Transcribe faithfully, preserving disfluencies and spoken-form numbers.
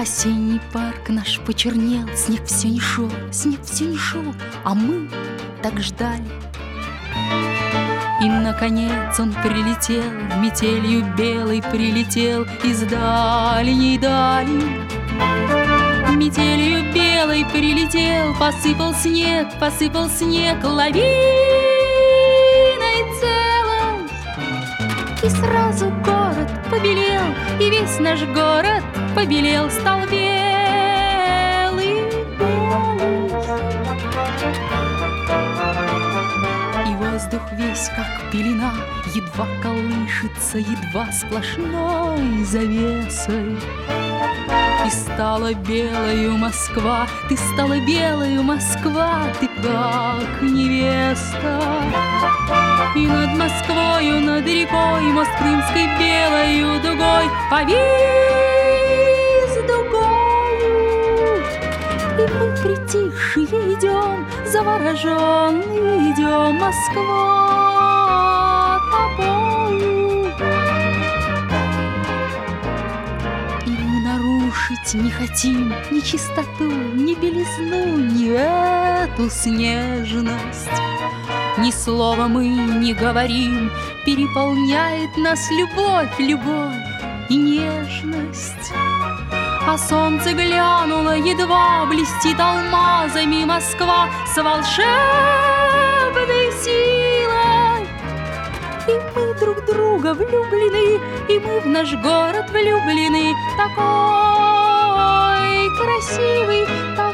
Осенний парк наш почернел, снег все не шел, снег все не шел, а мы так ждали. И, наконец, он прилетел, метелью белой прилетел из дальней дали. Метелью белой прилетел, посыпал снег, посыпал снег лавиной целой. И сразу город побелел, и весь наш город побелел, стал белый, белый. И воздух весь как пелена, едва колышется, едва сплошной завесой. И стала белою Москва, ты стала белою Москва, ты как невеста. И над Москвою, над рекой, мост крымской белою дугой повис дугою. И мы притихшие идем, завороженные идем, Москва тобою. И мы нарушить не хотим ни чистоту, ни белизну, ни эту снежность. Ни слова мы не говорим, переполняет нас любовь, любовь и нежность. А солнце глянуло, едва блестит алмазами Москва с волшебной силой. И мы друг друга влюблены, и мы в наш город влюблены, такой красивый, такой